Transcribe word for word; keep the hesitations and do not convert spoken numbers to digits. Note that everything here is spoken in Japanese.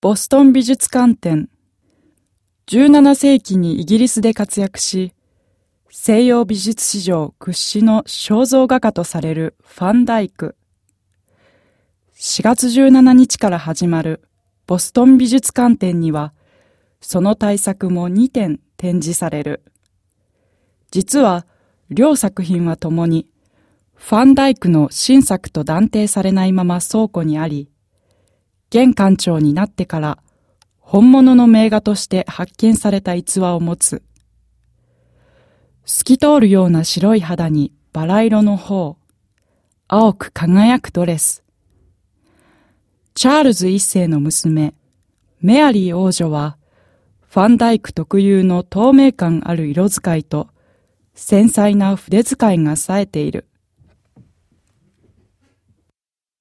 ボストン美術館展。じゅうななせいきにイギリスで活躍し、西洋美術史上屈指の肖像画家とされるファンダイク。しがつじゅうしちにちから始まるボストン美術館展には、その大作もにてん展示される。実は、両作品はともに、ファンダイクの新作と断定されないまま倉庫にあり、現館長になってから本物の名画として発見された逸話を持つ。透き通るような白い肌にバラ色の頬、青く輝くドレス。チャールズ一世の娘、メアリー王女は、ファンダイク特有の透明感ある色使いと繊細な筆使いが冴えている。